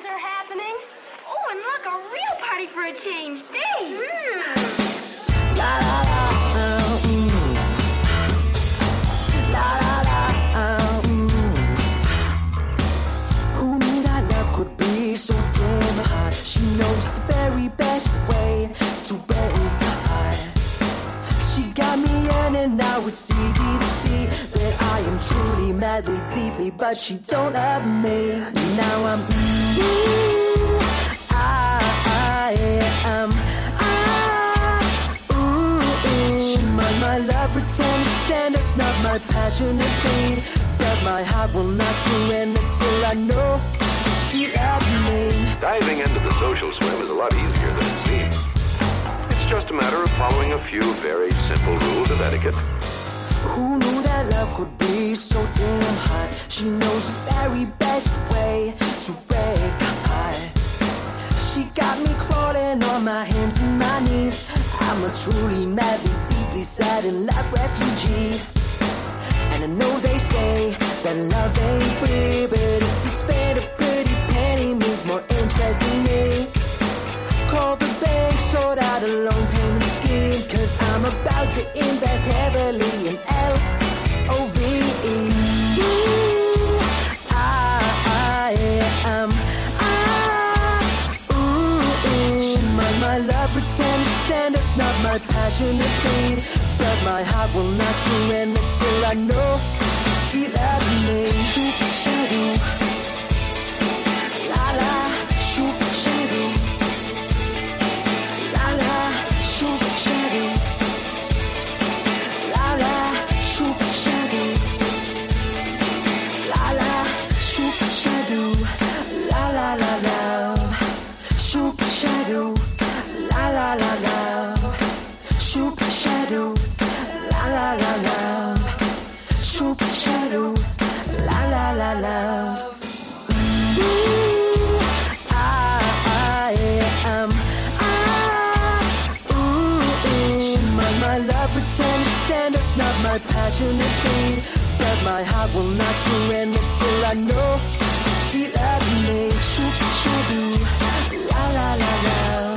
things are happening. Oh, and look, a real party for a change. Dave! La la la, la la la, Who knew that love could be so damn hard? She knows the very best way to break a heart. She got me in and now it's easy to see that I am truly, madly, deeply, but she don't love me. Now I'm She might my love pretend to send, it's not my passionate plea, but my heart will not surrender till I know she loves me. Diving into the social swim is a lot easier than it seems. It's just a matter of following a few very simple rules of etiquette. Who knew that love could be so damn hot? She knows the very best way to break a heart. She got me crawling on my hands and my knees. I'm a truly, madly, deeply sad and love refugee. And I know they say that love ain't free, but if to spend a pretty penny means more interest than me, call the bank, sort out a loan payment scheme, cause I'm about to invest heavily in L-O-V-E. My love pretend to send, it's not my passionate plea, but my heart will not surrender till I know she loves me. Shoot the shadow, la la, shoot the shadow, la la, shoot the shadow, la la, shoot the shadow, la la, shoot the shadow, la la la la, shoot the shadow. La la la love, shoot the shadow. La la la love, shoot the shadow. La la la love. She might my love pretend to send, it's not my passionate plea, but my heart will not surrender till I know she loves me. Shoot the shadow. La la la love.